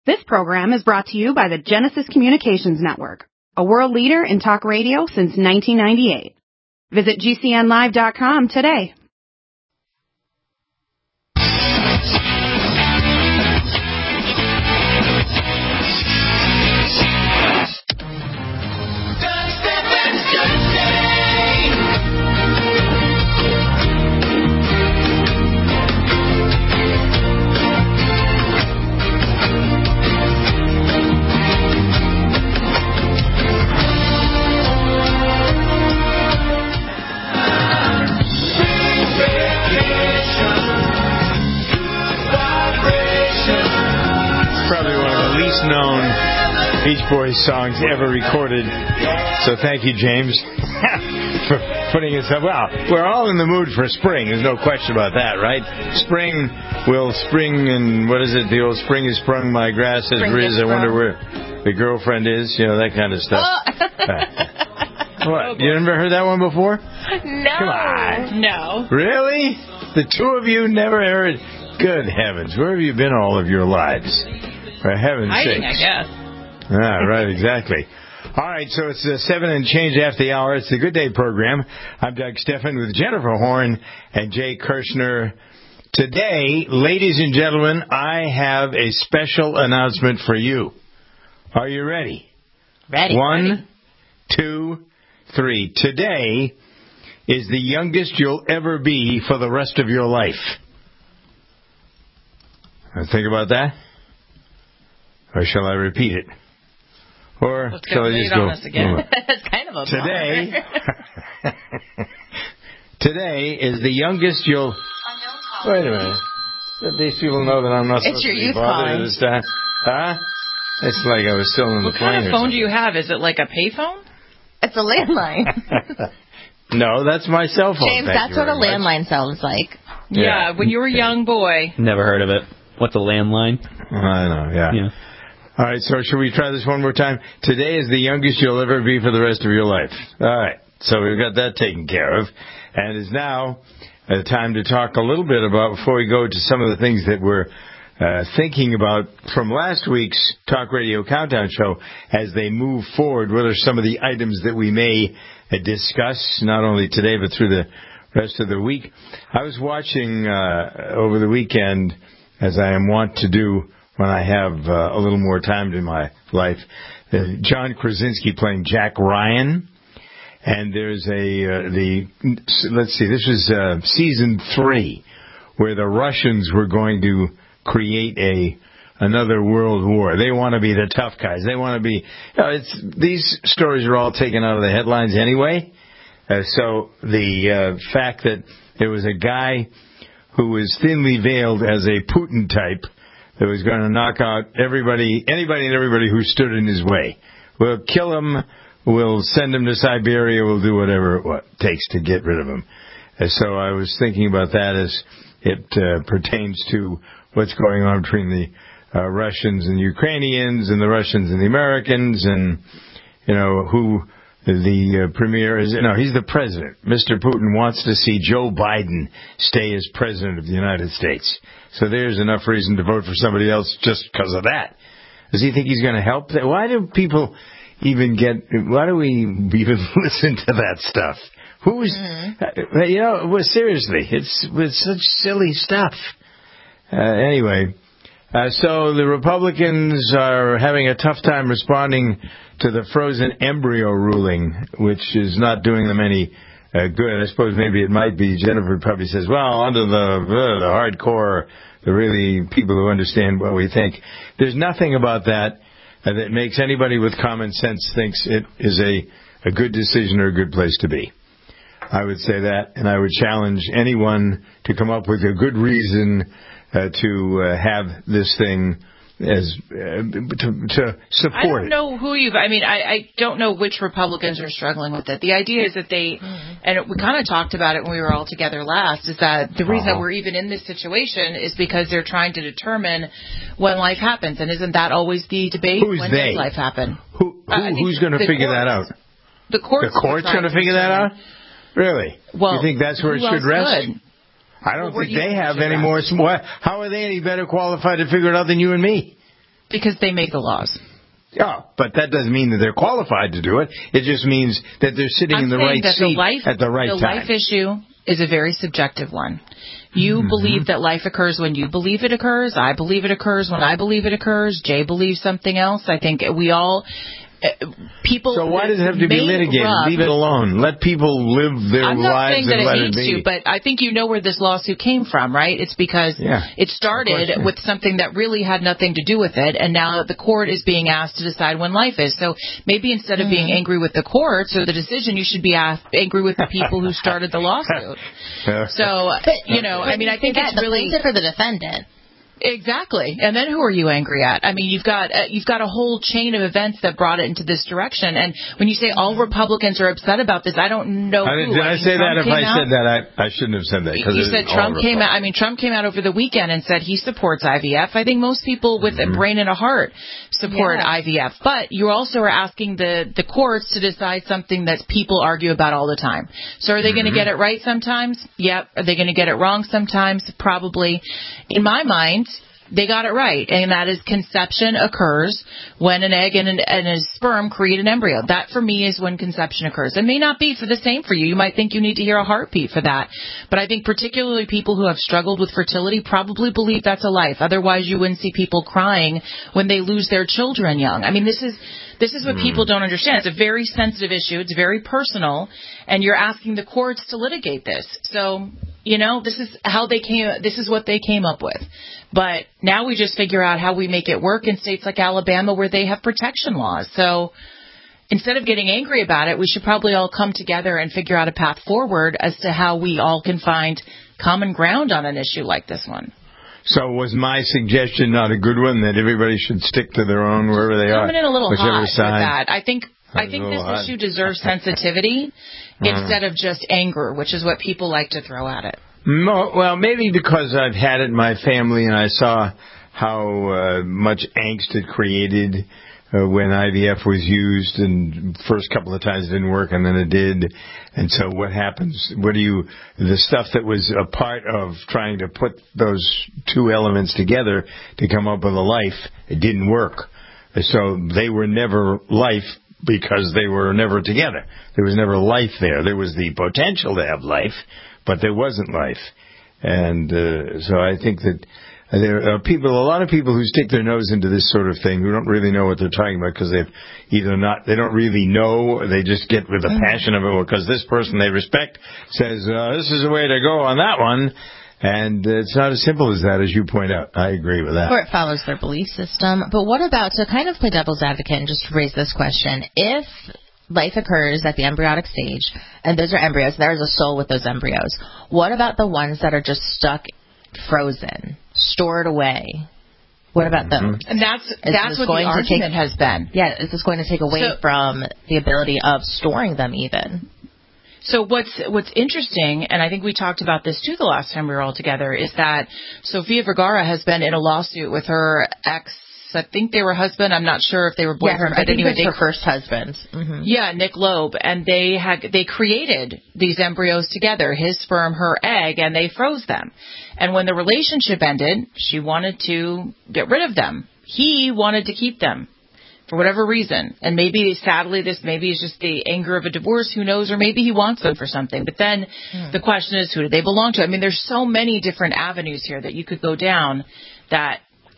This program is brought to you by the Genesis Communications Network, a world leader in talk radio since 1998. Visit GCNlive.com today. Known Beach Boys songs ever recorded. So thank you, James, for putting us up. Well, we're all in the mood for spring. There's no question about that, right? Spring will spring, and what is it? The old spring has sprung my grass has riz. I wonder where the girlfriend is. You know, that kind of stuff. What? You never heard that one before? No. Come on. No. Really? The two of you never heard? Good heavens. Where have you been all of your lives? For heaven's sake. I guess. Right, exactly. All right, so it's 7 and change after the hour. It's the Good Day program. I'm Doug Steffen with Jennifer Horn and Jay Kirshner. Today, ladies and gentlemen, I have a special announcement for you. Are you ready? Ready. 1, 2, 3. Today is the youngest you'll ever be for the rest of your life. Think about that. Or shall I repeat it? Or shall I just go? Again. It's kind of a Today is the youngest you'll. Wait a minute. These people know that I'm not supposed to be bothered this time. Huh? It's like I was still in the plane. What kind of phone do you have? Is it like a payphone? It's a landline. No, that's my cell phone. James, that's what a landline sounds like. Yeah, when you were a young boy. Never heard of it. What's a landline? I know, yeah. All right, so should we try this one more time? Today is the youngest you'll ever be for the rest of your life. All right, so we've got that taken care of. And it's now time to talk a little bit about, before we go to some of the things that we're thinking about from last week's Talk Radio Countdown show as they move forward. What are some of the items that we may discuss, not only today but through the rest of the week? I was watching over the weekend, as I am wont to do when I have a little more time in my life, John Krasinski playing Jack Ryan. And there's let's see, this was season 3, where the Russians were going to create another world war. They want to be the tough guys. They want to be, these stories are all taken out of the headlines anyway. So the fact that there was a guy who was thinly veiled as a Putin type that was going to knock out anybody and everybody who stood in his way. We'll kill him, we'll send him to Siberia, we'll do whatever it takes to get rid of him. And so I was thinking about that as it pertains to what's going on between the Russians and Ukrainians and the Russians and the Americans, and, who the premier is. No, he's the president. Mr. Putin wants to see Joe Biden stay as president of the United States. So there's enough reason to vote for somebody else just because of that. Does he think he's going to help? Why do we even listen to that stuff? Seriously, it's such silly stuff. Anyway, so the Republicans are having a tough time responding to the frozen embryo ruling, which is not doing them any good. I suppose maybe it might be. Jennifer probably says, well, under the hardcore, the really people who understand what we think. There's nothing about that that makes anybody with common sense thinks it is a good decision or a good place to be. I would say that, and I would challenge anyone to come up with a good reason to have this thing as to support it. I don't know I don't know which Republicans are struggling with it. The idea is that and we kind of talked about it when we were all together last, is that the reason that we're even in this situation is because they're trying to determine when life happens. And isn't that always the debate? Who's when they? Does life happen? Who's going to figure that out? The court's going to figure that out? Really? Well, you think that's where it should rest? I don't think they have any more. How are they any better qualified to figure it out than you and me? Because they make the laws. Yeah, but that doesn't mean that they're qualified to do it. It just means that they're sitting in the right seat at the right time. The life issue is a very subjective one. You believe that life occurs when you believe it occurs. I believe it occurs when I believe it occurs. Jay believes something else. I think we all... people. So why does it have to be litigated? Leave it alone. Let people live their lives and let it be. I'm not saying that it needs to, but I think you know where this lawsuit came from, right? It's because it started with something that really had nothing to do with it, and now the court is being asked to decide when life is. So maybe instead of being angry with the courts or the decision, you should be angry with the people who started the lawsuit. So, I mean, I think it's really... The plaintiff or the defendant. Exactly. And then who are you angry at? I mean, you've got a whole chain of events that brought it into this direction. And when you say all Republicans are upset about this, I don't know who. Did I say that? If I said that, I shouldn't have said that. You said Trump came out. I mean, Trump came out over the weekend and said he supports IVF. I think most people with a brain and a heart support IVF. But you also are asking the courts to decide something that people argue about all the time. So are they going to get it right sometimes? Yep. Are they going to get it wrong sometimes? Probably. In my mind, they got it right, and that is conception occurs when an egg and a sperm create an embryo. That, for me, is when conception occurs. It may not be for the same for you. You might think you need to hear a heartbeat for that. But I think particularly people who have struggled with fertility probably believe that's a life. Otherwise, you wouldn't see people crying when they lose their children young. I mean, this is what people don't understand. It's a very sensitive issue. It's very personal, and you're asking the courts to litigate this. So, this is what they came up with. But now we just figure out how we make it work in states like Alabama where they have protection laws. So instead of getting angry about it, we should probably all come together and figure out a path forward as to how we all can find common ground on an issue like this one. So was my suggestion not a good one, that everybody should stick to their own wherever they are? Coming in a little hot with side? that. I think this issue deserves sensitivity instead of just anger, which is what people like to throw at it. Well, maybe because I've had it in my family and I saw how much angst it created when IVF was used, and first couple of times it didn't work and then it did. And so what happens? The stuff that was a part of trying to put those two elements together to come up with a life, it didn't work. So they were never life because they were never together. There was never life there. There was the potential to have life, but there wasn't life. And so I think that there are a lot of people who stick their nose into this sort of thing who don't really know what they're talking about because they don't really know, or they just get with the passion of it because this person they respect says, this is the way to go on that one. And it's not as simple as that, as you point out. I agree with that. Or it follows their belief system. But what about, to kind of play devil's advocate and just raise this question, if life occurs at the embryonic stage, and those are embryos, there is a soul with those embryos, what about the ones that are just stuck, frozen, stored away? What about those? And that's what the argument has been. Yeah, is this going to take away from the ability of storing them even? So what's interesting, and I think we talked about this too the last time we were all together, is that Sofia Vergara has been in a lawsuit with her ex. I think they were husband. I'm not sure if they were boyfriend. Yeah, I think it was her first husband. Mm-hmm. Yeah, Nick Loeb, and they created these embryos together, his sperm, her egg, and they froze them. And when the relationship ended, she wanted to get rid of them. He wanted to keep them for whatever reason. And maybe, sadly, this maybe is just the anger of a divorce. Who knows? Or maybe he wants them for something. But then the question is, who do they belong to? I mean, there's so many different avenues here that you could go down that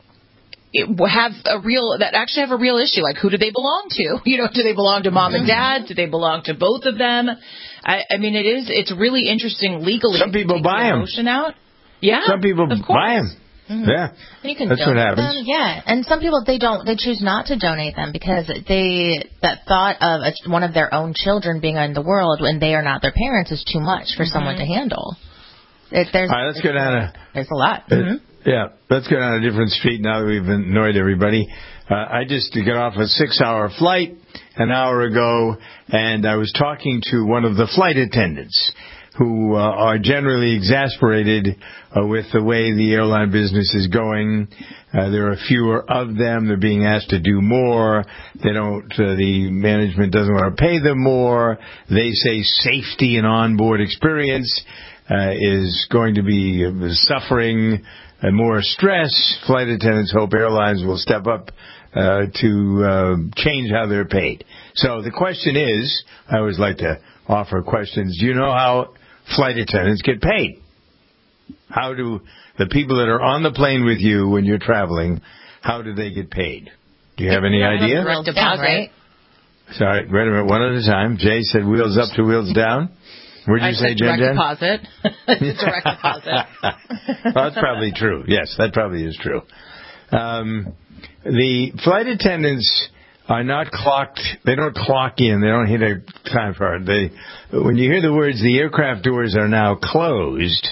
actually have a real issue. Like, who do they belong to? Do they belong to mom and dad? Do they belong to both of them? I mean, it's really interesting legally. Some people buy them. Yeah. Some people buy them. Mm-hmm. Yeah. And you can That's what happens. Them. Yeah. And some people, they choose not to donate them because that thought of one of their own children being in the world when they are not their parents is too much for someone to handle. All right, let's go down there's a lot. Yeah, let's go down a different street now that we've annoyed everybody. I just got off a 6-hour flight an hour ago, and I was talking to one of the flight attendants who are generally exasperated with the way the airline business is going. There are fewer of them. They're being asked to do more. The management doesn't want to pay them more. They say safety and onboard experience is going to be suffering more stress, flight attendants hope airlines will step up to change how they're paid. So the question is, I always like to offer questions, do you know how flight attendants get paid? How do the people that are on the plane with you when you're traveling, how do they get paid? Do you have any idea? Direct deposit, right? Sorry, wait a minute, one at a time. Jay said wheels up to wheels down. Where'd you say, Jen? Direct deposit. Direct deposit. Well, that's probably true. Yes, that probably is true. The flight attendants are not clocked. They don't clock in. They don't hit a time card. When you hear the words, the aircraft doors are now closed,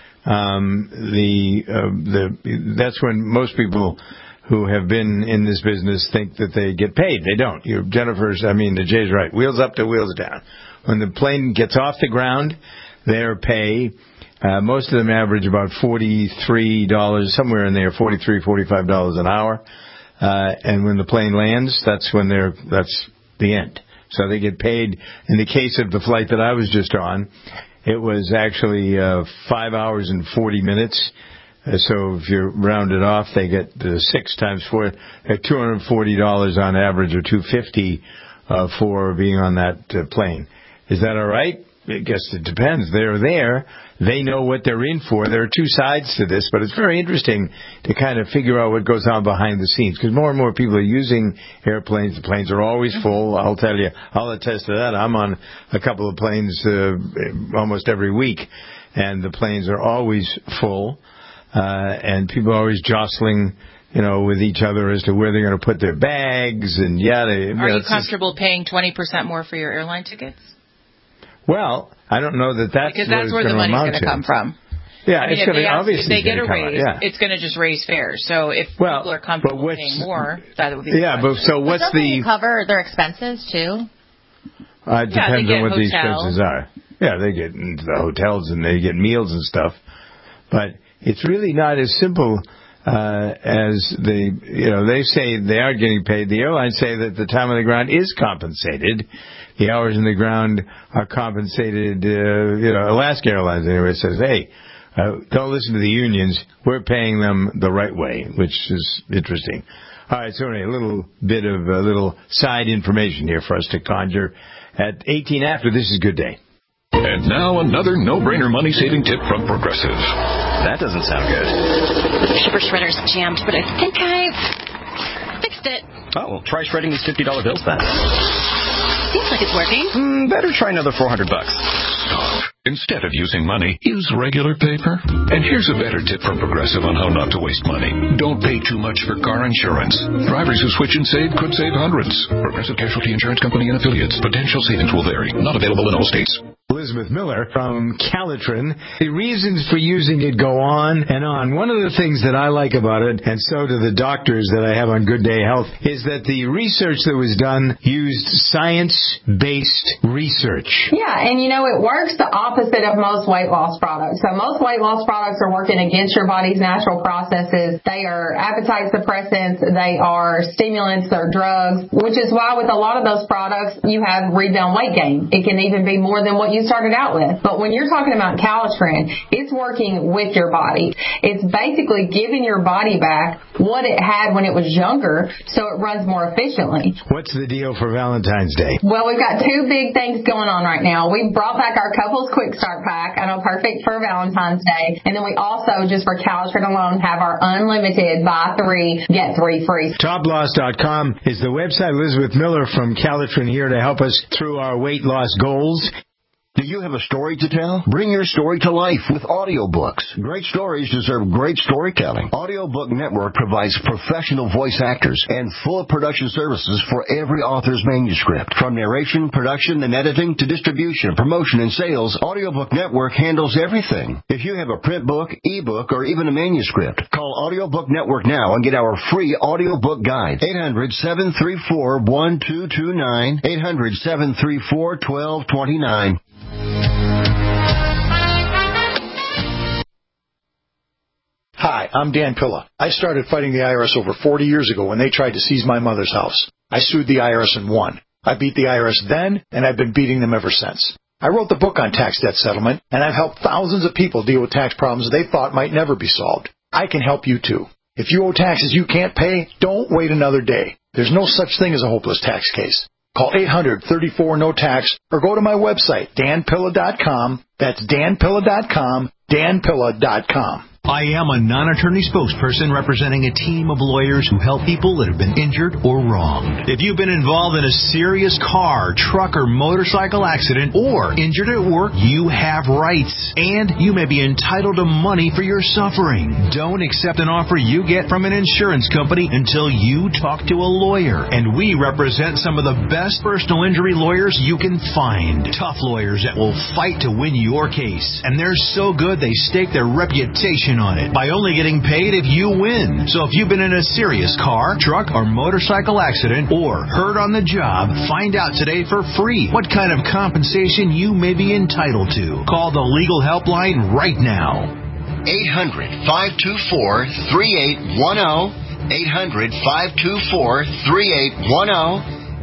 that's when most people who have been in this business think that they get paid. They don't. Jay's right. Wheels up to wheels down. When the plane gets off the ground, their pay, most of them average about $43, somewhere in there, $43, $45 an hour. And when the plane lands, that's the end. So they get paid. In the case of the flight that I was just on, it was actually 5 hours and 40 minutes. So if you round it off, they get 6 times 4, at $240 on average, or $250 for being on that plane. Is that all right? I guess it depends. They're there. They know what they're in for. There are two sides to this, but it's very interesting to kind of figure out what goes on behind the scenes, because more and more people are using airplanes. The planes are always full. I'll tell you, I'll attest to that. I'm on a couple of planes almost every week, and the planes are always full, and people are always jostling, with each other as to where they're going to put their bags, and Are you comfortable paying 20% more for your airline tickets? Well, I don't know that's because that's where the money's going to come from. Yeah, it's going to obviously. If they get a raise, it's going to just raise fares. So if people are comfortable paying more, that would be. Yeah, but so what's the cover their expenses too? It depends on what the expenses are. Yeah, they get the hotels and they get meals and stuff, but it's really not as simple as they say they are getting paid. The airlines say that the time on the ground is compensated. The hours in the ground are compensated. Alaska Airlines anyway says, hey, don't listen to the unions. We're paying them the right way, which is interesting. All right, so anyway, a little bit of little side information here for us to conjure. At 18 after, this is Good Day. And now another no-brainer money-saving tip from Progressive. That doesn't sound good. The shipper shredder's jammed, but I think I fixed it. Oh, well, try shredding these $50 bills then. Seems like it's working. Better try another $400. Instead of using money, use regular paper. And here's a better tip from Progressive on how not to waste money. Don't pay too much for car insurance. Drivers who switch and save could save hundreds. Progressive Casualty Insurance Company and affiliates. Potential savings will vary. Not available in all states. Elizabeth Miller from Calitrin. The reasons for using it go on and on. One of the things that I like about it, and so do the doctors that I have on Good Day Health, is that the research that was done used science-based research. Yeah, and it works the opposite of most weight loss products. So most weight loss products are working against your body's natural processes. They are appetite suppressants. They are stimulants. They're drugs, which is why with a lot of those products, you have rebound weight gain. It can even be more than what you started out with. But when you're talking about Calitrin, it's working with your body. It's basically giving your body back what it had when it was younger, so it runs more efficiently. What's the deal for Valentine's Day? Well, we've got two big things going on right now. We brought back our Couples Quick Start Pack. I know, perfect for Valentine's Day. And then we also, just for Calitrin alone, have our unlimited buy 3, get 3 free. Toploss.com is the website. Elizabeth Miller from Calitrin here to help us through our weight loss goals. Do you have a story to tell? Bring your story to life with audiobooks. Great stories deserve great storytelling. Audiobook Network provides professional voice actors and full production services for every author's manuscript. From narration, production, and editing to distribution, promotion, and sales, Audiobook Network handles everything. If you have a print book, ebook, or even a manuscript, call Audiobook Network now and get our free audiobook guide. 800-734-1229. 800-734-1229. Hi, I'm Dan Pilla. I started fighting the IRS over 40 years ago when they tried to seize my mother's house. I sued the IRS and won. I beat the IRS then, and I've been beating them ever since. I wrote the book on tax debt settlement, and I've helped thousands of people deal with tax problems they thought might never be solved. I can help you too. If you owe taxes you can't pay, don't wait another day. There's no such thing as a hopeless tax case. Call 800-34-NO-TAX or go to my website, danpilla.com. That's danpilla.com, danpilla.com. I am a non-attorney spokesperson representing a team of lawyers who help people that have been injured or wronged. If you've been involved in a serious car, truck, or motorcycle accident or injured at work, you have rights, and you may be entitled to money for your suffering. Don't accept an offer you get from an insurance company until you talk to a lawyer, and we represent some of the best personal injury lawyers you can find. Tough lawyers that will fight to win your case, and they're so good they stake their reputation on it by only getting paid if you win. So if you've been in a serious car, truck, or motorcycle accident or hurt on the job, find out today for free what kind of compensation you may be entitled to. Call the legal helpline right now. 800-524-3810. 800-524-3810.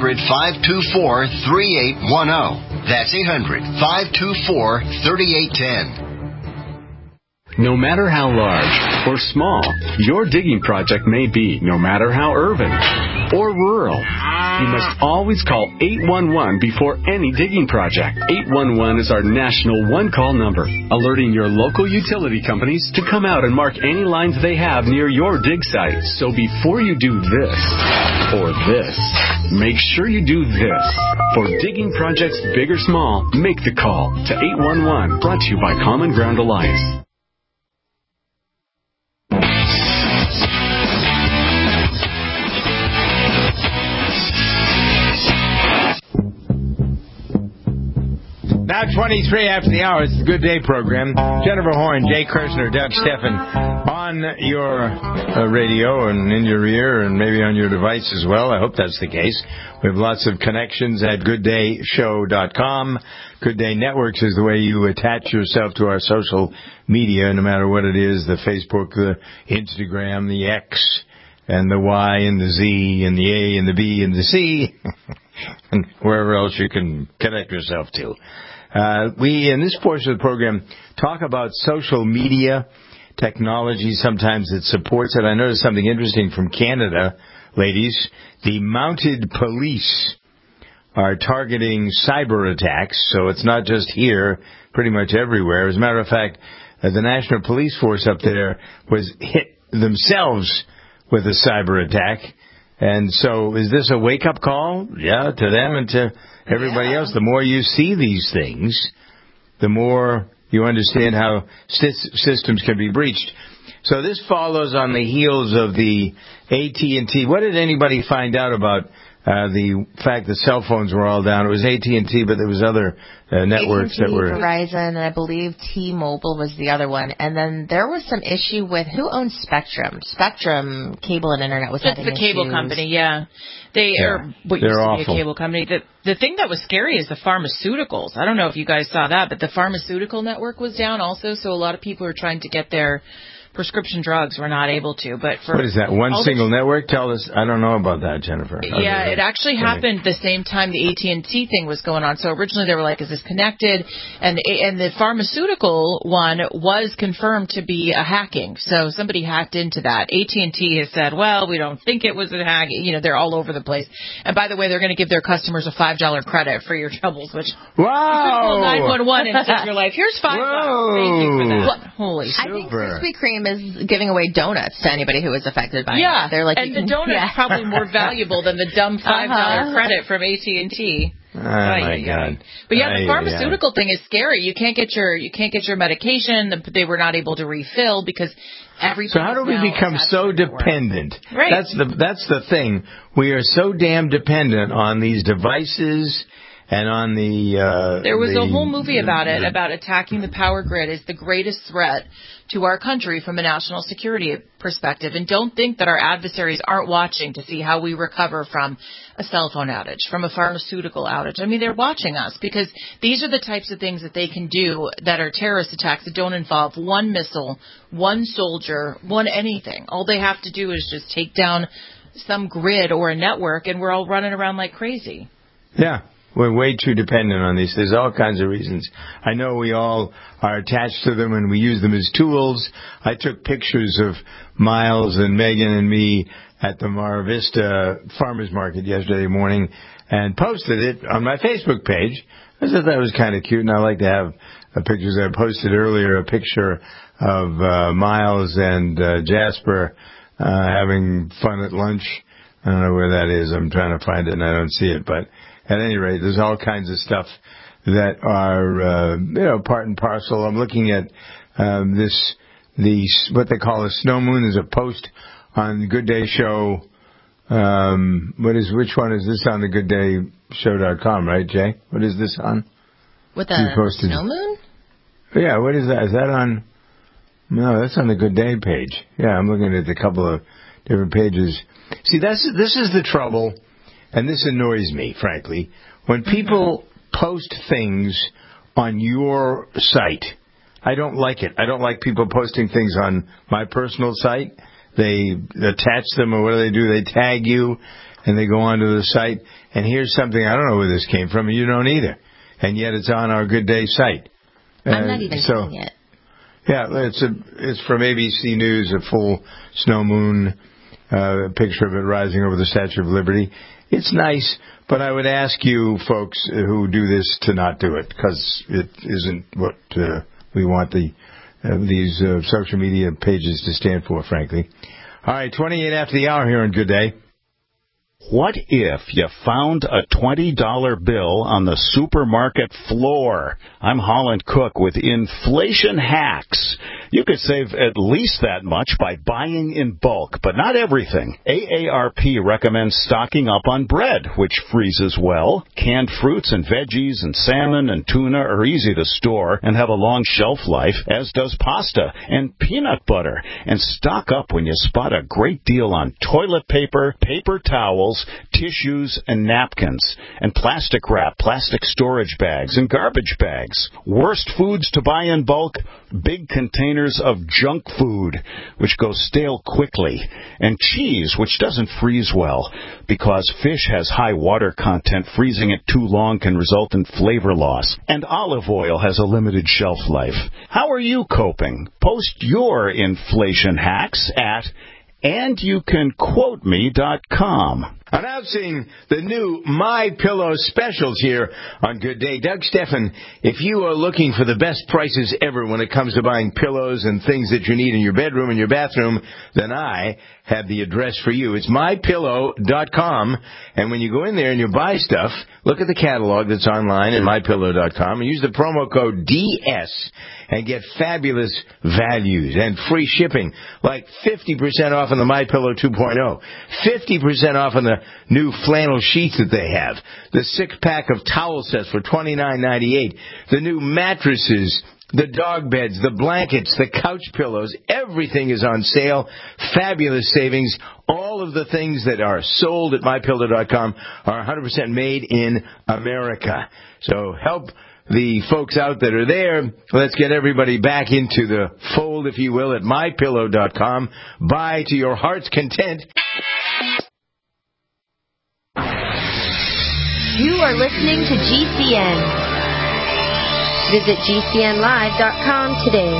800-524-3810. That's 800-524-3810. No matter how large or small your digging project may be, no matter how urban or rural, you must always call 811 before any digging project. 811 is our national one-call number, alerting your local utility companies to come out and mark any lines they have near your dig site. So before you do this or this, make sure you do this. For digging projects big or small, make the call to 811, brought to you by Common Ground Alliance. Now 23 after the hour. It's the Good Day program. Jennifer Horn, Jay Kirshner, Doug Steffen on your radio and in your ear and maybe on your device as well. I hope that's the case. We have lots of connections at gooddayshow.com. Good Day Networks is the way you attach yourself to our social media, no matter what it is, the Facebook, the Instagram, the X, and the Y and the Z and the A and the B and the C, and wherever else you can connect yourself to. We, in this portion of the program, talk about social media technology. Sometimes it supports it. I noticed something interesting from Canada, ladies. The mounted police are targeting cyber attacks, so it's not just here, pretty much everywhere. As a matter of fact, the National Police Force up there was hit themselves with a cyber attack. And so is this a wake-up call? Yeah, to them and to everybody else. The more you see these things, the more you understand how systems can be breached. So this follows on the heels of the AT&T. What did anybody find out about the fact that cell phones were all down? It was AT&T, but there was other networks that were... Verizon, and I believe T-Mobile was the other one. And then there was some issue with who owns Spectrum. Spectrum Cable and Internet was having issues. It's the cable company, yeah. They are what used to be a cable company. The thing that was scary is the pharmaceuticals. I don't know if you guys saw that, but the pharmaceutical network was down also, so a lot of people are trying to get their prescription drugs were not able to. But for what is that? One single network? Tell us. I don't know about that, Jennifer. Yeah, it actually happened the same time the AT&T thing was going on. So originally they were like, is this connected? And the pharmaceutical one was confirmed to be a hacking. So somebody hacked into that. AT&T has said, well, we don't think it was a hack. You know, they're all over the place. And by the way, they're going to give their customers a $5 credit for your troubles, which wow! 911 and save your life. Here's $5. Thank you for that. Holy super. I think Krispy Kreme is giving away donuts to anybody who is affected by it. They're like, and the donut's probably more valuable than the dumb $5 credit from AT&T. Oh my God! But yeah, the pharmaceutical thing is scary. You can't get your medication. They were not able to refill because everything. So how do we become so dependent? Right. That's the thing. We are so damn dependent on these devices. And on the there was a whole movie about it, about attacking the power grid is the greatest threat to our country from a national security perspective. And don't think that our adversaries aren't watching to see how we recover from a cell phone outage, from a pharmaceutical outage. I mean, they're watching us because these are the types of things that they can do that are terrorist attacks that don't involve one missile, one soldier, one anything. All they have to do is just take down some grid or a network, and we're all running around like crazy. Yeah. we're way too dependent on these. There's all kinds of reasons. I know we all are attached to them and we use them as tools. I took pictures of Miles and Megan and me at the Mar Vista Farmers Market yesterday morning and posted it on my Facebook page. I thought that was kind of cute, and I like to have pictures. I posted earlier a picture of Miles and Jasper having fun at lunch. I don't know where that is. I'm trying to find it, and I don't see it. But at any rate, there's all kinds of stuff that are, part and parcel. I'm looking at what they call a snow moon is a post on the Good Day Show. Which one is this on the GoodDayShow.com, right, Jay? What is this on? With a snow moon? Yeah, what is that? Is that on? No, that's on the Good Day page. Yeah, I'm looking at a couple of different pages. See, this is the trouble, and this annoys me, frankly. When people post things on your site, I don't like it. I don't like people posting things on my personal site. They attach them, or what do? They tag you, and they go onto the site. And here's something, I don't know where this came from, and you don't either. And yet it's on our Good Day site. I'm not even seeing it. Yeah, it's from ABC News, a full snow moon, picture of it rising over the Statue of Liberty. It's nice, but I would ask you folks who do this to not do it, because it isn't what we want these social media pages to stand for, frankly. All right, 28 after the hour here on Good Day. What if you found a $20 bill on the supermarket floor? I'm Holland Cook with Inflation Hacks. You could save at least that much by buying in bulk, but not everything. AARP recommends stocking up on bread, which freezes well. Canned fruits and veggies and salmon and tuna are easy to store and have a long shelf life, as does pasta and peanut butter. And stock up when you spot a great deal on toilet paper, paper towels, tissues, and napkins, and plastic wrap, plastic storage bags, and garbage bags. Worst foods to buy in bulk: big containers of junk food, which goes stale quickly, and cheese, which doesn't freeze well, because fish has high water content. Freezing it too long can result in flavor loss, and olive oil has a limited shelf life. How are you coping? Post your inflation hacks at andyoucanquoteme.com. Announcing the new My Pillow specials here on Good Day. Doug Steffen, if you are looking for the best prices ever when it comes to buying pillows and things that you need in your bedroom and your bathroom, then I have the address for you. It's mypillow.com, and when you go in there and you buy stuff, look at the catalog that's online at mypillow.com and use the promo code DS and get fabulous values and free shipping, like 50% off on the MyPillow 2.0, 50% off on the new flannel sheets that they have, the 6-pack of towel sets for $29.98, the new mattresses, the dog beds, the blankets, the couch pillows, everything is on sale. Fabulous savings. All of the things that are sold at mypillow.com are 100% made in America. So help the folks out that are there. Let's get everybody back into the fold, if you will, at mypillow.com. Buy to your heart's content. You are listening to GCN. Visit GCNlive.com today.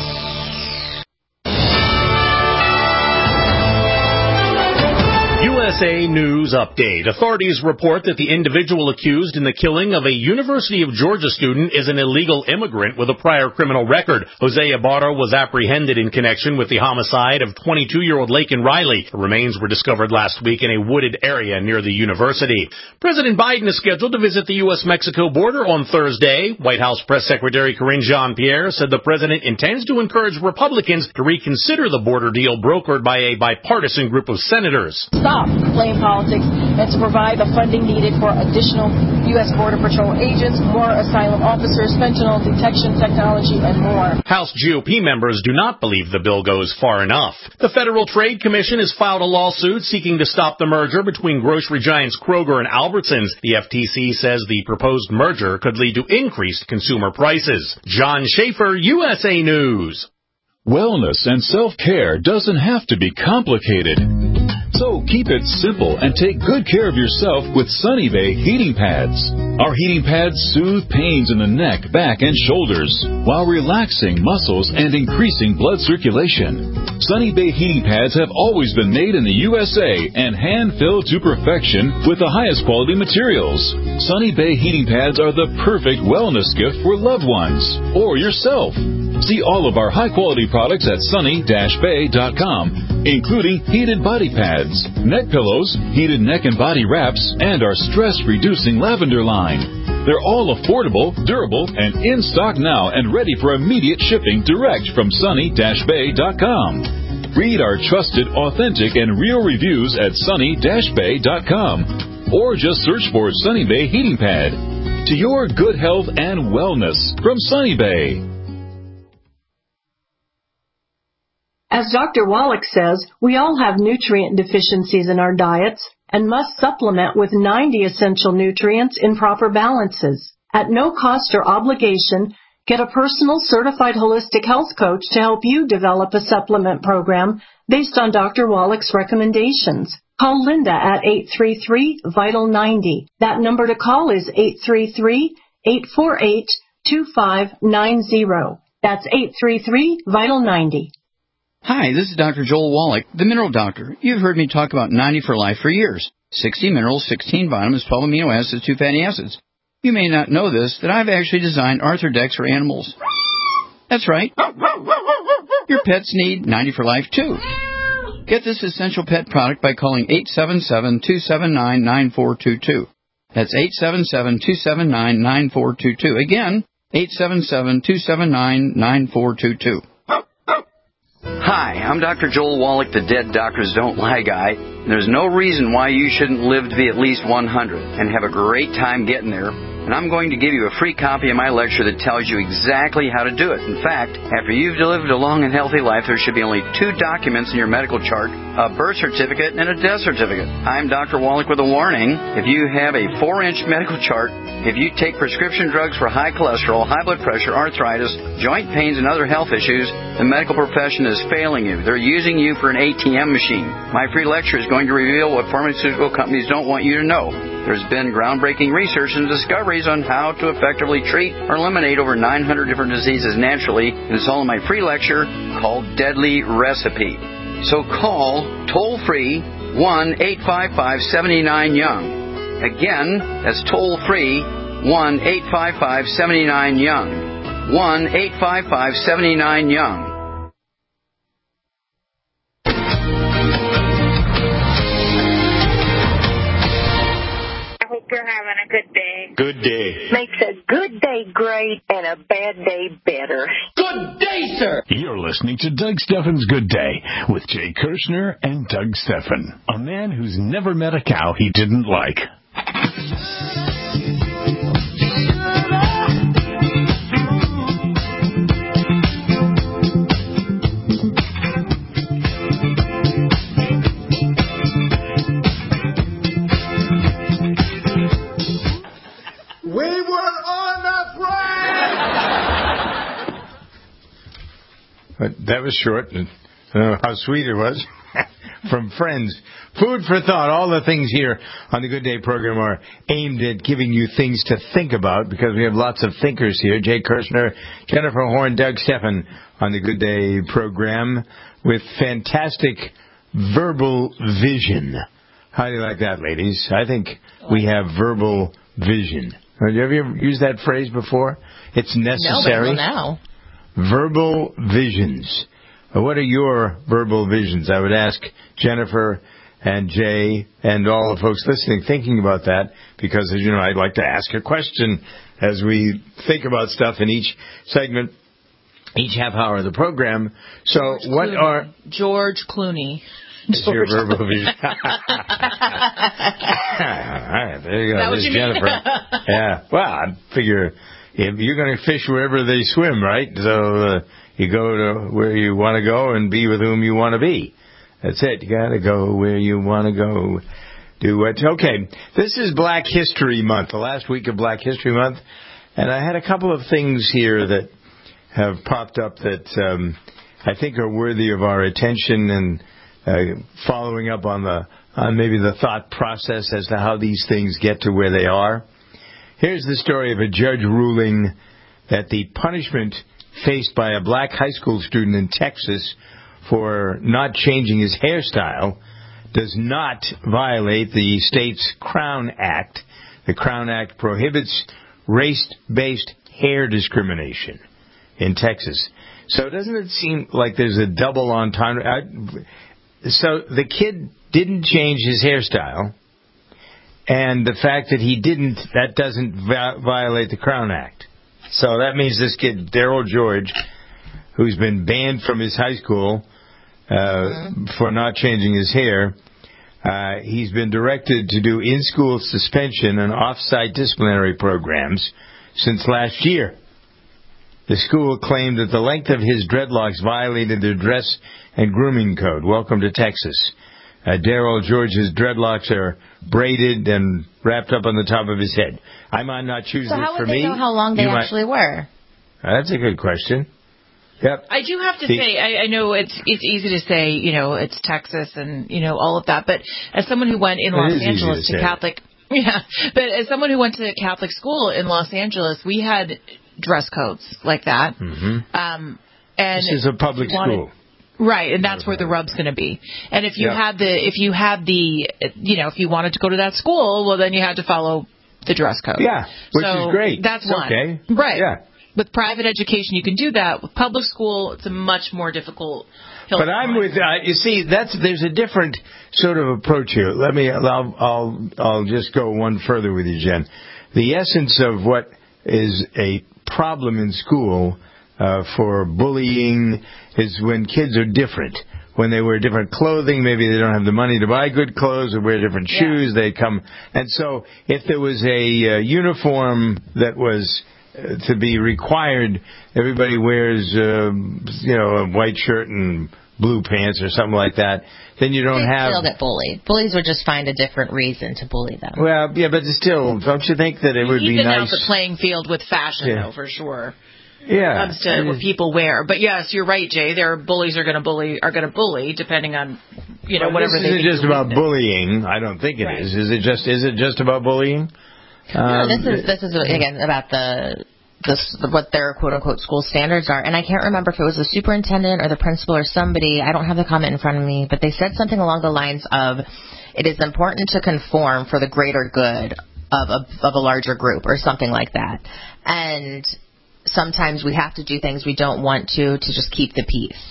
USA News Update. Authorities report that the individual accused in the killing of a University of Georgia student is an illegal immigrant with a prior criminal record. Jose Ibarra was apprehended in connection with the homicide of 22-year-old Laken Riley. The remains were discovered last week in a wooded area near the university. President Biden is scheduled to visit the U.S.-Mexico border on Thursday. White House Press Secretary Karine Jean-Pierre said the president intends to encourage Republicans to reconsider the border deal brokered by a bipartisan group of senators. Stop playing politics and to provide the funding needed for additional U.S. Border Patrol agents, more asylum officers, fentanyl detection technology, and more. House GOP members do not believe the bill goes far enough. The Federal Trade Commission has filed a lawsuit seeking to stop the merger between grocery giants Kroger and Albertsons. The FTC says the proposed merger could lead to increased consumer prices. John Schaefer, USA News. Wellness and self-care doesn't have to be complicated. So Keep it simple and take good care of yourself with Sunny Bay heating pads. Our heating pads soothe pains in the neck, back, and shoulders while relaxing muscles and increasing blood circulation. Sunny Bay heating pads have always been made in the USA and hand-filled to perfection with the highest quality materials. Sunny Bay heating pads are the perfect wellness gift for loved ones or yourself. See all of our high-quality products at sunny-bay.com, including heated body pads, neck pillows, heated neck and body wraps, and our stress-reducing lavender line. They're all affordable, durable, and in stock now and ready for immediate shipping direct from sunny-bay.com. Read our trusted, authentic, and real reviews at sunny-bay.com or just search for Sunny Bay Heating Pad. To your good health and wellness from Sunny Bay. As Dr. Wallach says, we all have nutrient deficiencies in our diets and must supplement with 90 essential nutrients in proper balances. At no cost or obligation, get a personal certified holistic health coach to help you develop a supplement program based on Dr. Wallach's recommendations. Call Linda at 833-VITAL-90. That number to call is 833-848-2590. That's 833-VITAL-90. Hi, this is Dr. Joel Wallach, the Mineral Doctor. You've heard me talk about 90 for Life for years. 60 minerals, 16 vitamins, 12 amino acids, 2 fatty acids. You may not know this, that I've actually designed Arthrodex for animals. That's right. Your pets need 90 for Life, too. Get this essential pet product by calling 877-279-9422. That's 877-279-9422. Again, 877-279-9422. Hi, I'm Dr. Joel Wallach, the Dead Doctors Don't Lie guy. There's no reason why you shouldn't live to be at least 100 and have a great time getting there. And I'm going to give you a free copy of my lecture that tells you exactly how to do it. In fact, after you've lived a long and healthy life, there should be only 2 documents in your medical chart, a birth certificate and a death certificate. I'm Dr. Wallach with a warning. If you have a 4-inch medical chart, if you take prescription drugs for high cholesterol, high blood pressure, arthritis, joint pains, and other health issues, the medical profession is failing you. They're using you for an ATM machine. My free lecture is going to reveal what pharmaceutical companies don't want you to know. There's been groundbreaking research and discoveries on how to effectively treat or eliminate over 900 different diseases naturally, and it's all in my free lecture called Deadly Recipe. So call toll-free 1-855-79-YOUNG. Again, that's toll-free 1-855-79-YOUNG. 1-855-79-YOUNG. You're having a good day. Good day. Makes a good day great and a bad day better. Good day, sir. You're listening to Doug Stephan's Good Day with Jay Kirshner and Doug Stephan, a man who's never met a cow he didn't like. But that was short, and I don't know how sweet it was. From Friends. Food for thought. All the things here on the Good Day program are aimed at giving you things to think about, because we have lots of thinkers here. Jay Kirshner, Jennifer Horn, Doug Stephan on the Good Day program with fantastic verbal vision. How do you like that, ladies? I think we have verbal vision. Have you ever used that phrase before? It's necessary. No, but now. Verbal visions. What are your verbal visions? I would ask Jennifer and Jay and all the folks listening, thinking about that, because, as you know, I'd like to ask a question as we think about stuff in each segment, each half hour of the program. So what are... George Clooney. Is your verbal vision. All right, there you go. That There's Jennifer. Yeah. Well, I figure if you're going to fish wherever they swim, right? So you go to where you want to go and be with whom you want to be. That's it. You got to go where you want to go. Do what? Okay. This is Black History Month, the last week of Black History Month, and I had a couple of things here that have popped up that I think are worthy of our attention and following up on the on maybe the thought process as to how these things get to where they are. Here's the story of a judge ruling that the punishment faced by a black high school student in Texas for not changing his hairstyle does not violate the state's Crown Act. The Crown Act prohibits race-based hair discrimination in Texas. So doesn't it seem like there's a double entendre? So the kid didn't change his hairstyle, and the fact that he didn't, that doesn't violate the Crown Act. So that means this kid, Daryl George, who's been banned from his high school for not changing his hair, he's been directed to do in-school suspension and off-site disciplinary programs since last year. The school claimed that the length of his dreadlocks violated their dress and grooming code. Welcome to Texas. Daryl George's dreadlocks are braided and wrapped up on the top of his head. I might not choose this for me. So how would they know how long they actually were? That's a good question. Yep. I do have to say, I know it's easy to say, it's Texas and, all of that, but as someone who went in Los Angeles to Catholic, but as someone who went to Catholic school in Los Angeles, we had dress codes like that. Mm-hmm. And this is a public school. Right, and that's where the rub's going to be. And if you if you wanted to go to that school, well, then you had to follow the dress code. Yeah, which is great. That's one. Okay. Right. Yeah. With private education, you can do that. With public school, it's a much more difficult hill. But I'm with you see, there's a different sort of approach here. I'll just go one further with you, Jen. The essence of what is a problem in school for bullying is when kids are different. When they wear different clothing, maybe they don't have the money to buy good clothes or wear different shoes. They come, and so if there was a uniform that was to be required, everybody wears a white shirt and blue pants or something like that, then you don't have... They'll get bullied. Bullies would just find a different reason to bully them. Well, yeah, but still, don't you think that it would be nice... Even out the playing field with fashion, though, for sure. Yeah. When it comes to what people wear. But yes, you're right, Jay. There are bullies are going to bully depending on, whatever they do. This isn't just about bullying. I don't think it is. Is it just about bullying? No, this is again about what their quote-unquote school standards are. And I can't remember if it was the superintendent or the principal or somebody. I don't have the comment in front of me, but they said something along the lines of, it is important to conform for the greater good of a larger group or something like that. And sometimes we have to do things we don't want to just keep the peace.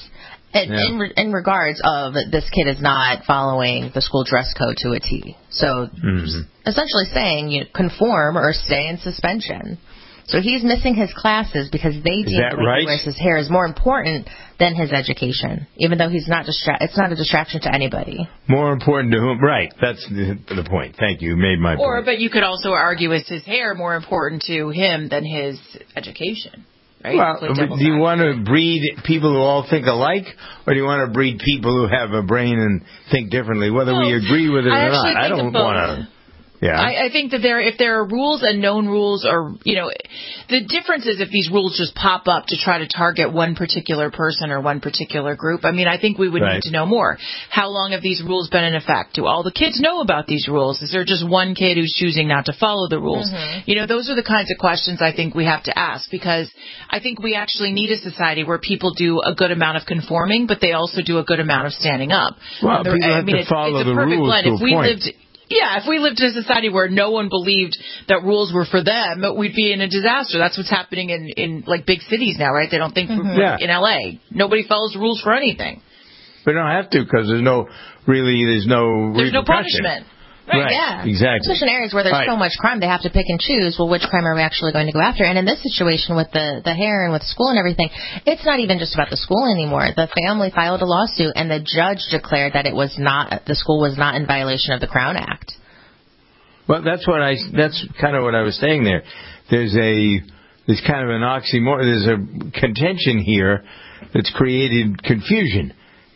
In regards of this kid is not following the school dress code to a T. So essentially saying conform or stay in suspension. So he's missing his classes because they deem the way he wears his hair is more important than his education, even though he's not it's not a distraction to anybody. More important to whom? Right. That's the point. Thank you. You made my point. But you could also argue, is his hair more important to him than his education? Right? Well, do you want to breed people who all think alike, or do you want to breed people who have a brain and think differently, whether we agree with it or not? I don't want to. Yeah. I think that if there are rules and known rules, or the difference is if these rules just pop up to try to target one particular person or one particular group. I mean, I think we would need to know more. How long have these rules been in effect? Do all the kids know about these rules? Is there just one kid who's choosing not to follow the rules? Mm-hmm. Those are the kinds of questions I think we have to ask, because I think we actually need a society where people do a good amount of conforming, but they also do a good amount of standing up. Well, people have to follow the rules to a point. If we lived in a society where no one believed that rules were for them, we'd be in a disaster. That's what's happening in like big cities now, right? They don't think in LA. Nobody follows rules for anything. We don't have to, because there's no punishment. Right, yeah. Exactly. Especially in areas where there's so much crime, they have to pick and choose, well, which crime are we actually going to go after? And in this situation with the hair and with school and everything, it's not even just about the school anymore. The family filed a lawsuit, and the judge declared that the school was not in violation of the Crown Act. Well, that's kind of what I was saying there. There's kind of an oxymoron. There's a contention here that's created confusion.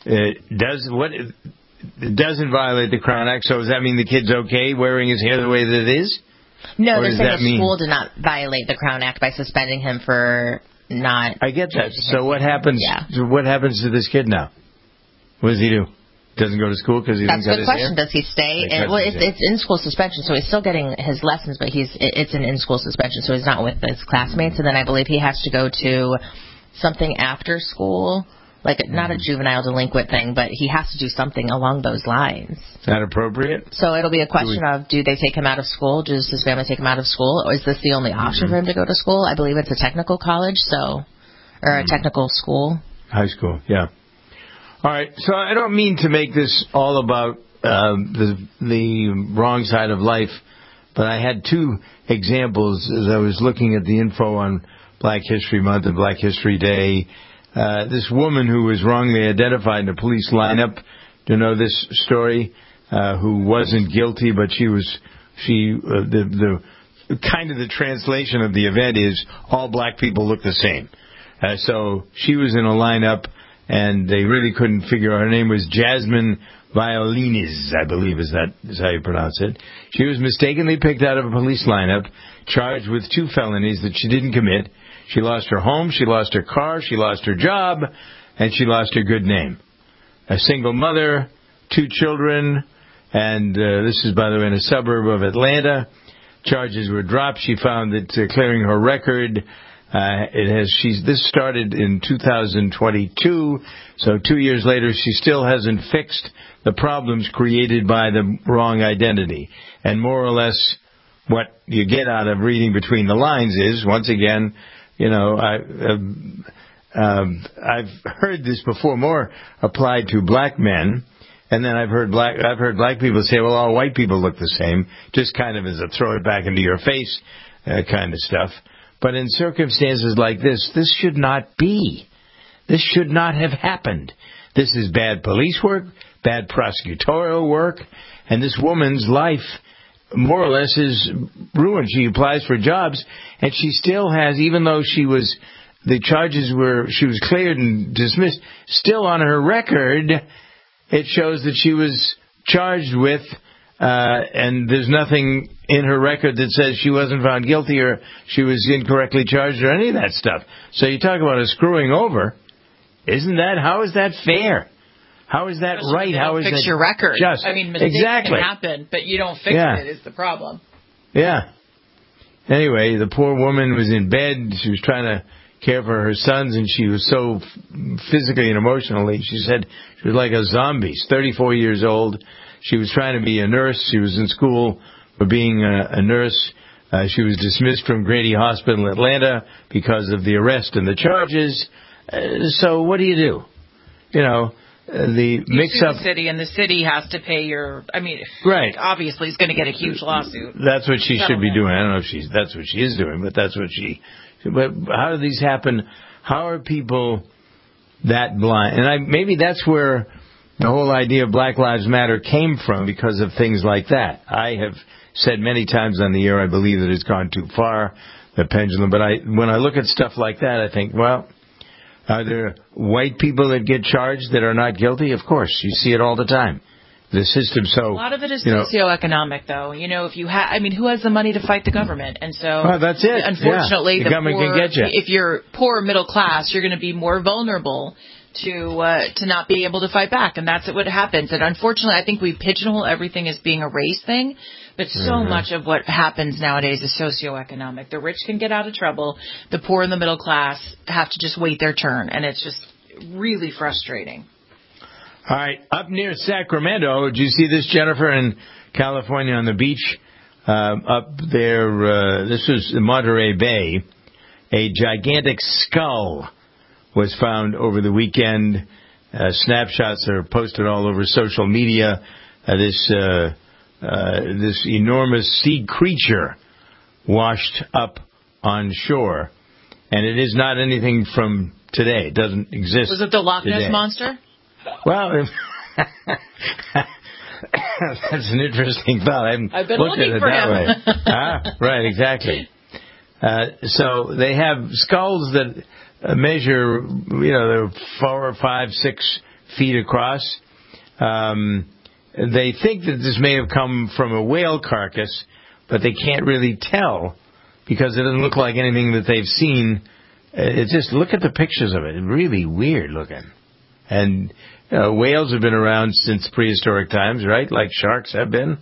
It doesn't violate the Crown Act, so does that mean the kid's okay wearing his hair the way that it is? No, they're saying the school did not violate the Crown Act by suspending him for not... I get that. So what happens? Yeah. What happens to this kid now? What does he do? Doesn't go to school because he doesn't cut his hair? That's a good question. Does he stay? It's in-school suspension, so he's still getting his lessons, but it's an in-school suspension, so he's not with his classmates. And then I believe he has to go to something after school, like not a juvenile delinquent thing, but he has to do something along those lines. Is that appropriate? So it'll be a question of, do they take him out of school? Does his family take him out of school? Or is this the only option for him to go to school? I believe it's a technical college, or a technical school. High school, yeah. All right, so I don't mean to make this all about the wrong side of life, but I had two examples as I was looking at the info on Black History Month and Black History Day. This woman who was wrongly identified in a police lineup, do you know this story? Who wasn't guilty, but the kind of the translation of the event is all black people look the same. So she was in a lineup, and they really couldn't figure out. Her name was Jasmine Violines, I believe is how you pronounce it. She was mistakenly picked out of a police lineup, charged with 2 felonies that she didn't commit. She lost her home, she lost her car, she lost her job, and she lost her good name. A single mother, 2 children, and this is, by the way, in a suburb of Atlanta. Charges were dropped. She found that clearing her record, this started in 2022, so 2 years later she still hasn't fixed the problems created by the wrong identity. And more or less what you get out of reading between the lines is, once again, I've heard this before, more applied to black men, and then I've heard black people say, well, all white people look the same, just kind of as a throw it back into your face kind of stuff. But in circumstances like this should not be. This should not have happened. This is bad police work, bad prosecutorial work, and this woman's life more or less is ruined. She applies for jobs, and she still has, even though she was cleared and dismissed, still on her record, it shows that she was charged with, and there's nothing in her record that says she wasn't found guilty or she was incorrectly charged or any of that stuff. So you talk about a screwing over. How is that fair? How is that right? How is fix your record? Just? I mean, mistakes can happen, but you don't fix it is the problem. Yeah. Anyway, the poor woman was in bed. She was trying to care for her sons, and she was so physically and emotionally, she said she was like a zombie. She's 34 years old. She was trying to be a nurse. She was in school for being a nurse. She was dismissed from Grady Hospital in Atlanta because of the arrest and the charges. So what do you do? The mix-up. The city, and the city has to pay your. I mean, right? Obviously, it's going to get a huge lawsuit. That's what she should be doing. I don't know if that's what she is doing, but that's what she. But how do these happen? How are people that blind? And maybe that's where the whole idea of Black Lives Matter came from, because of things like that. I have said many times on the air, I believe that it's gone too far, the pendulum. But when I look at stuff like that, I think, well, are there white people that get charged that are not guilty? Of course. You see it all the time. The system, a lot of it is socioeconomic, though. If you who has the money to fight the government? And so, that's it. Unfortunately, the government can get you. If you're poor middle class, you're going to be more vulnerable to not be able to fight back, and that's what happens. And unfortunately, I think we pigeonhole everything as being a race thing, but so much of what happens nowadays is socioeconomic. The rich can get out of trouble. The poor and the middle class have to just wait their turn, and it's just really frustrating. All right, up near Sacramento, did you see this, Jennifer, in California on the beach? Up there, this was in Monterey Bay, a gigantic skull was found over the weekend. Snapshots are posted all over social media. This enormous sea creature washed up on shore, and it is not anything from today. It doesn't exist. Was it the Loch Ness today. Monster? Well, that's an interesting thought. I've been looked looking at it for that him. way. Right, exactly. So they have skulls that measure, they're 4 or 5, 6 feet across. They think that this may have come from a whale carcass, but they can't really tell because it doesn't look like anything that they've seen. It's just, look at the pictures of it. It's really weird looking. And whales have been around since prehistoric times, right? Like sharks have been.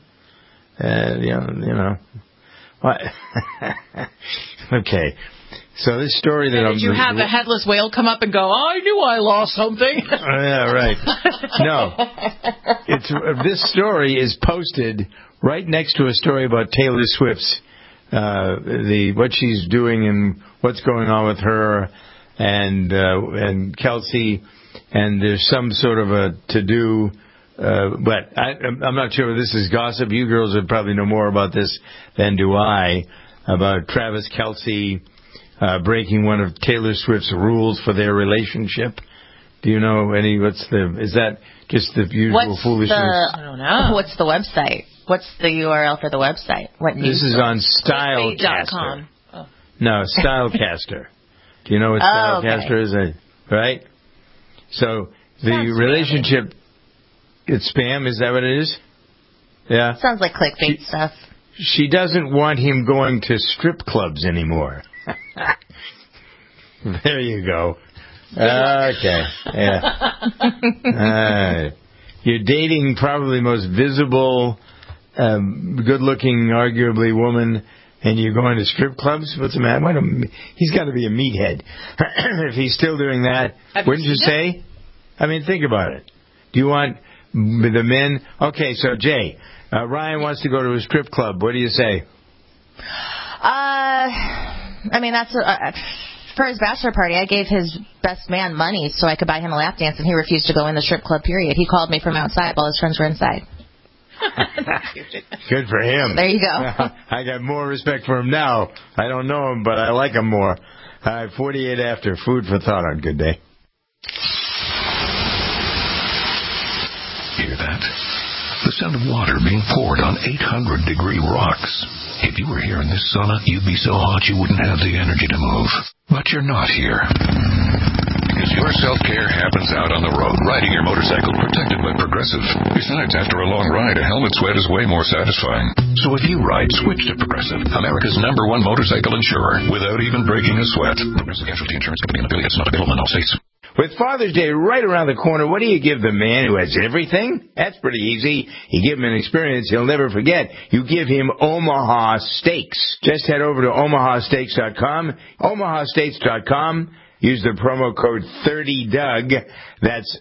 Okay. So this story that did you have a headless whale come up and go, I knew I lost something? Yeah, right. No. This story is posted right next to a story about Taylor Swift's, what she's doing and what's going on with her and Kelsey, and there's some sort of a to-do, but I'm not sure if this is gossip. You girls would probably know more about this than do I, about Travis Kelce breaking one of Taylor Swift's rules for their relationship. Do you know is that just the usual foolishness? I don't know. What's the website? What's the URL for the website? What news? This is on Stylecaster. Oh. No, Stylecaster. Do you know what Stylecaster is? Right? So the relationship, it's spam, is that what it is? Yeah. Sounds like clickbait stuff. She doesn't want him going to strip clubs anymore. There you go. Okay. Yeah. You're dating probably most visible, good-looking, arguably woman, and you're going to strip clubs? What's the matter? He's got to be a meathead. If he's still doing that, wouldn't you say? I mean, think about it. Do you want the men? Okay, so Jay, Ryan wants to go to a strip club. What do you say? I mean, that's for his bachelor party. I gave his best man money so I could buy him a lap dance, and he refused to go in the strip club. Period. He called me from outside while his friends were inside. Good for him. There you go. I got more respect for him now. I don't know him, but I like him more. 48 after. Food for thought on Good Day. Hear that? The sound of water being poured on 800-degree rocks. If you were here in this sauna, you'd be so hot you wouldn't have the energy to move. But you're not here. Because your self-care happens out on the road, riding your motorcycle protected by Progressive. Besides, after a long ride, a helmet sweat is way more satisfying. So if you ride, switch to Progressive, America's #1 motorcycle insurer, without even breaking a sweat. Progressive Casualty Insurance Company and affiliates, not available in all states. With Father's Day right around the corner, what do you give the man who has everything? That's pretty easy. You give him an experience he'll never forget. You give him Omaha Steaks. Just head over to omahasteaks.com. omahasteaks.com. Use the promo code 30DOUG. That's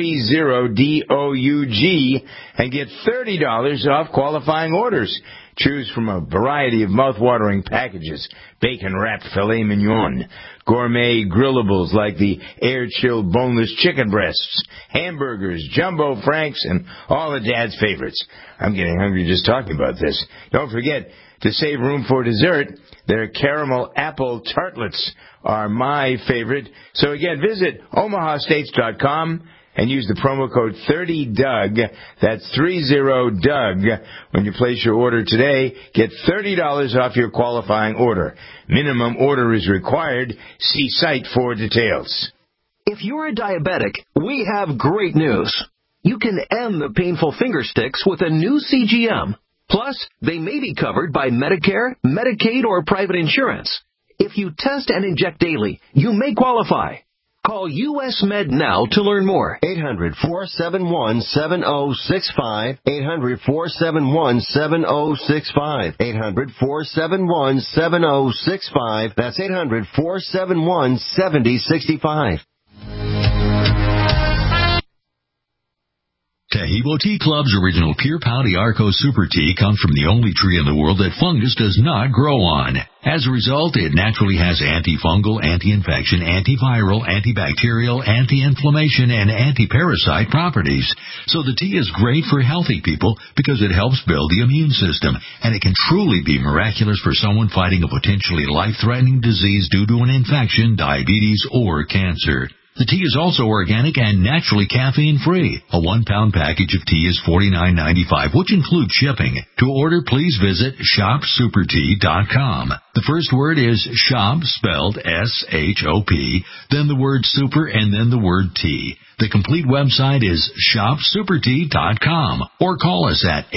30DOUG. And get $30 off qualifying orders. Choose from a variety of mouth-watering packages. Bacon-wrapped filet mignon, gourmet grillables like the air-chilled boneless chicken breasts, hamburgers, jumbo franks, and all of Dad's favorites. I'm getting hungry just talking about this. Don't forget to save room for dessert. Their caramel apple tartlets are my favorite. So again, visit omahasteaks.com. and use the promo code 30DOUG. That's 30DOUG. When you place your order today, get $30 off your qualifying order. Minimum order is required. See site for details. If you're a diabetic, we have great news. You can end the painful finger sticks with a new CGM. Plus, they may be covered by Medicare, Medicaid, or private insurance. If you test and inject daily, you may qualify. Call U.S. Med now to learn more. 800-471-7065. 800-471-7065. 800-471-7065. That's 800-471-7065. Tahibo Tea Club's original Pure Pau d'Arco Super Tea comes from the only tree in the world that fungus does not grow on. As a result, it naturally has antifungal, anti-infection, antiviral, antibacterial, anti-inflammation, and anti-parasite properties. So the tea is great for healthy people because it helps build the immune system, and it can truly be miraculous for someone fighting a potentially life-threatening disease due to an infection, diabetes, or cancer. The tea is also organic and naturally caffeine-free. A 1-pound package of tea is $49.95, which includes shipping. To order, please visit shopsupertea.com. The first word is shop, spelled S-H-O-P, then the word super, and then the word tea. The complete website is shopsupertea.com, or call us at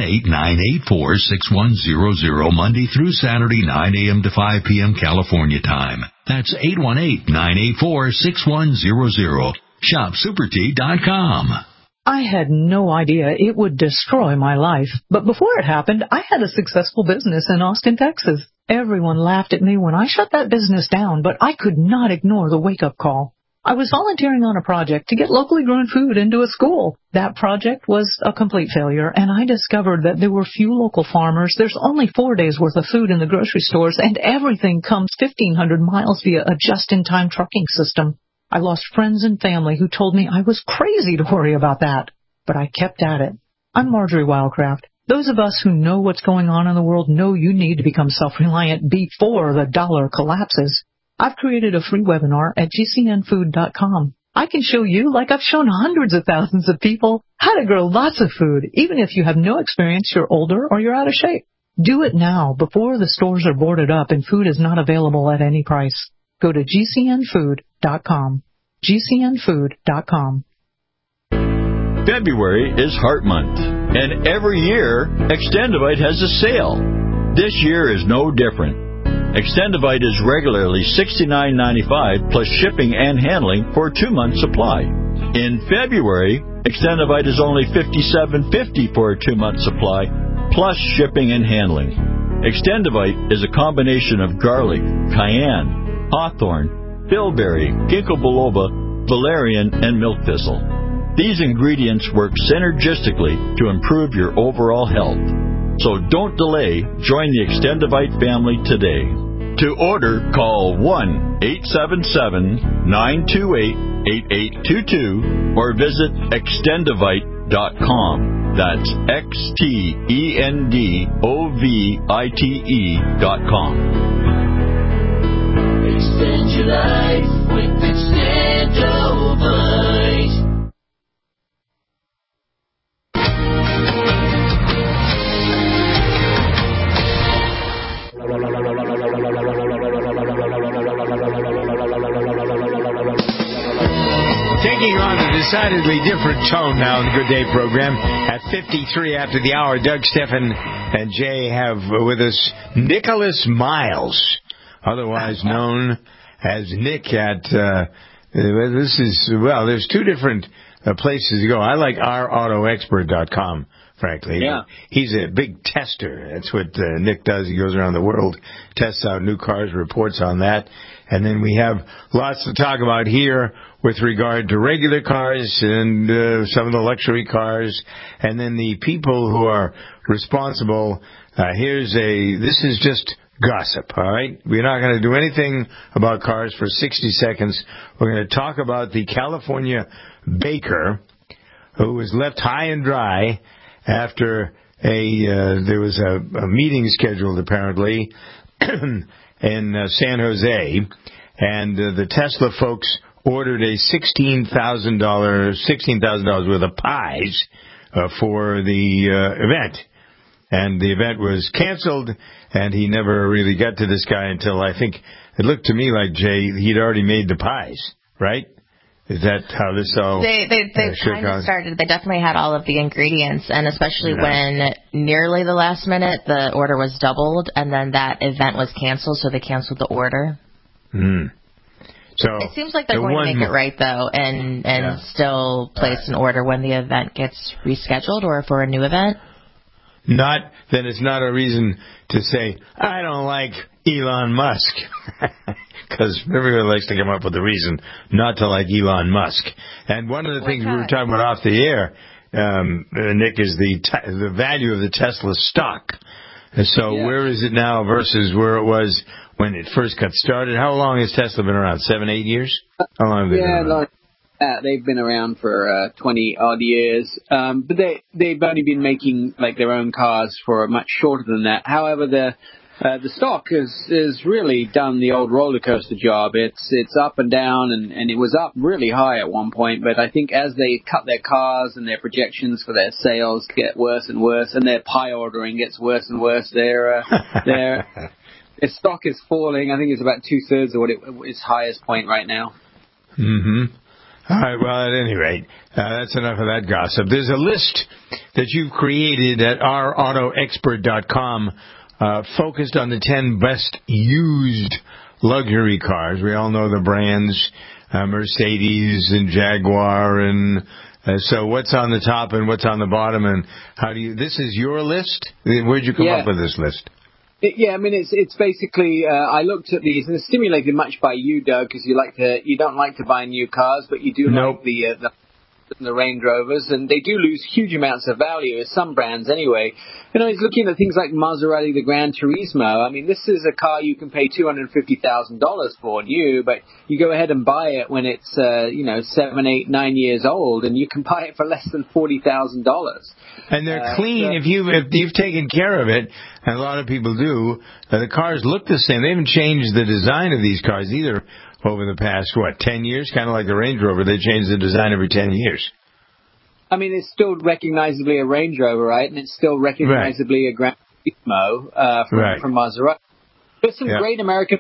818-984-6100, Monday through Saturday, 9 a.m. to 5 p.m. California time. That's 818-984-6100. Shop supertea.com. I had no idea it would destroy my life. But before it happened, I had a successful business in Austin, Texas. Everyone laughed at me when I shut that business down, but I could not ignore the wake-up call. I was volunteering on a project to get locally grown food into a school. That project was a complete failure, and I discovered that there were few local farmers. There's only 4 days' worth of food in the grocery stores, and everything comes 1,500 miles via a just-in-time trucking system. I lost friends and family who told me I was crazy to worry about that. But I kept at it. I'm Marjorie Wildcraft. Those of us who know what's going on in the world know you need to become self-reliant before the dollar collapses. I've created a free webinar at gcnfood.com. I can show you, like I've shown hundreds of thousands of people, how to grow lots of food, even if you have no experience, you're older, or you're out of shape. Do it now, before the stores are boarded up and food is not available at any price. Go to gcnfood.com. gcnfood.com. February is Heart Month, and every year, Extendivite has a sale. This year is no different. Extendivite is regularly $69.95 plus shipping and handling for a 2-month supply. In February, Extendivite is only $57.50 for a 2-month supply plus shipping and handling. Extendivite is a combination of garlic, cayenne, hawthorn, bilberry, ginkgo biloba, valerian, and milk thistle. These ingredients work synergistically to improve your overall health. So don't delay. Join the Extendivite family today. To order, call 1-877-928-8822 or visit extendivite.com. That's XTENDOVITE.com. Extend your life with Extendivite. Taking on a decidedly different tone now in the Good Day program. At 53 after the hour, Doug, Stephen, and Jay have with us Nicholas Miles, otherwise known as Nick at, there's two different places to go. I like ourautoexpert.com, frankly. Yeah. He's a big tester. That's what Nick does. He goes around the world, tests out new cars, reports on that. And then we have lots to talk about here with regard to regular cars and some of the luxury cars. And then the people who are responsible. This is just gossip, all right? We're not going to do anything about cars for 60 seconds. We're going to talk about the California baker who was left high and dry after there was a meeting scheduled, apparently, in San Jose, and the Tesla folks ordered a $16,000 worth of pies for the event. And the event was canceled, and he never really got to this guy until, I think, it looked to me like, Jay, he'd already made the pies, right? Is that how this all... They kind of started. They definitely had all of the ingredients, and especially when nearly the last minute, the order was doubled, and then that event was canceled, so they canceled the order. So it seems like they're going to make it right, though, and still place an order when the event gets rescheduled or for a new event. Then it's not a reason to say, I don't like Elon Musk. Because everyone likes to come up with a reason not to like Elon Musk. And one of the things we were talking about off the air, Nick, is the value of the Tesla stock. And so where is it now versus where it was when it first got started? How long has Tesla been around? 7, 8 years? How long have they been around? They've been around for 20-odd years. But they've only been making like their own cars for much shorter than that. However, the stock has really done the old roller coaster job. It's up and down, and it was up really high at one point. But I think as they cut their cars and their projections for their sales get worse and worse, and their pie ordering gets worse and worse, their stock is falling. I think it's about 2/3 of what its highest point right now. Mm-hmm. All right, well, at any rate, that's enough of that gossip. There's a list that you've created at ourautoexpert.com focused on the 10 best used luxury cars. We all know the brands. Mercedes and Jaguar and so what's on the top and what's on the bottom, and how do you? This is your list. Where'd you come up with this list? Yeah, I mean it's basically I looked at these and it's stimulated much by you, Doug, because you don't like to buy new cars, but you do like the Range Rovers, and they do lose huge amounts of value, as some brands anyway. You know, he's looking at things like Maserati, the Gran Turismo. I mean, this is a car you can pay $250,000 for new, but you go ahead and buy it when it's 7, 8, 9 years old, and you can buy it for less than $40,000. And they're clean if you've taken care of it, and a lot of people do. The cars look the same. They haven't changed the design of these cars either over the past, 10 years? Kind of like the Range Rover. They change the design every 10 years. I mean, it's still recognizably a Range Rover, right? And it's still recognizably a Gran Turismo from Maserati. There's some great American,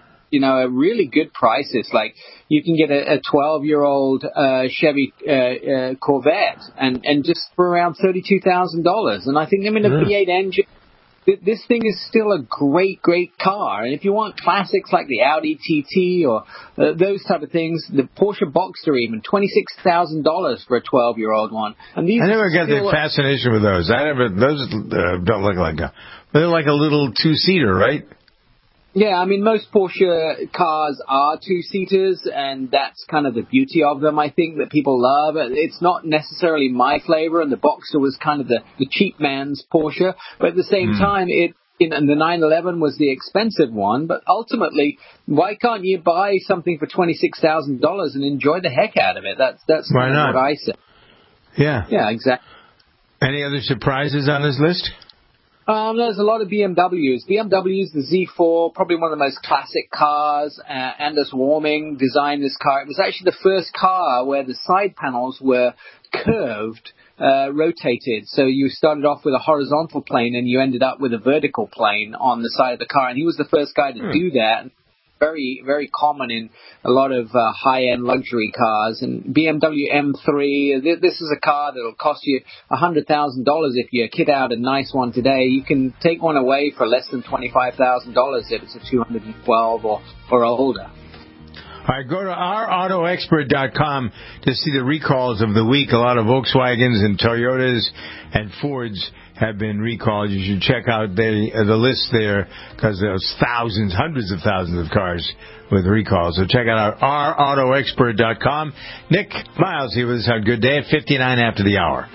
at really good prices. Like, you can get a 12-year-old Chevy Corvette and just for around $32,000. And I think, a V8 engine, this thing is still a great, great car. And if you want classics like the Audi TT or those type of things, the Porsche Boxster even, $26,000 for a 12-year-old one. And these I never got the fascination with those. Those don't look like they're like a little two-seater, right? Yeah, I mean, most Porsche cars are two-seaters, and that's kind of the beauty of them, I think, that people love. It's not necessarily my flavor, and the Boxster was kind of the cheap man's Porsche. But at the same time, and the 911 was the expensive one. But ultimately, why can't you buy something for $26,000 and enjoy the heck out of it? That's why not? What I say. Yeah. Yeah, exactly. Any other surprises on this list? There's a lot of BMWs. BMWs, the Z4, probably one of the most classic cars. Anders Warming designed this car. It was actually the first car where the side panels were curved, rotated. So you started off with a horizontal plane and you ended up with a vertical plane on the side of the car. And he was the first guy to do that. Very, very common in a lot of high-end luxury cars. And BMW M3, this is a car that will cost you $100,000 if you kit out a nice one today. You can take one away for less than $25,000 if it's a 212 or older. All right, go to ourautoexpert.com to see the recalls of the week. A lot of Volkswagens and Toyotas and Fords have been recalled. You should check out the list there because there's thousands, hundreds of thousands of cars with recalls. So check out ourautoexpert.com. Nick Miles here with us on Good Day at 59 after the hour.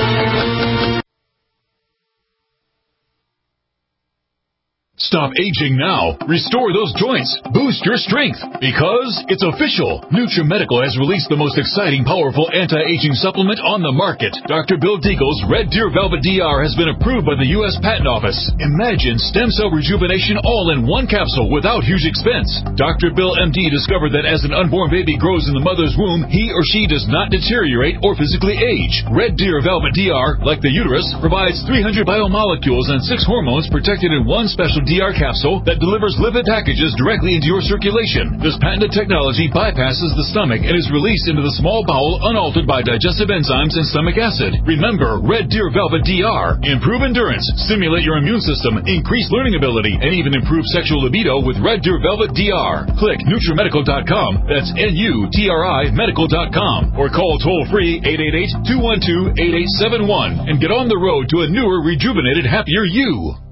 Stop aging now. Restore those joints. Boost your strength. Because it's official. NutriMedical has released the most exciting, powerful anti-aging supplement on the market. Dr. Bill Deagle's Red Deer Velvet DR has been approved by the U.S. Patent Office. Imagine stem cell rejuvenation all in one capsule without huge expense. Dr. Bill MD discovered that as an unborn baby grows in the mother's womb, he or she does not deteriorate or physically age. Red Deer Velvet DR, like the uterus, provides 300 biomolecules and 6 hormones protected in one special DR capsule that delivers lipid packages directly into your circulation. This patented technology bypasses the stomach and is released into the small bowel unaltered by digestive enzymes and stomach acid. Remember, Red Deer Velvet DR. Improve endurance, stimulate your immune system, increase learning ability, and even improve sexual libido with Red Deer Velvet DR. Click NutriMedical.com, that's NUTRI Medical.com, or call toll-free 888-212-8871 and get on the road to a newer, rejuvenated, happier you.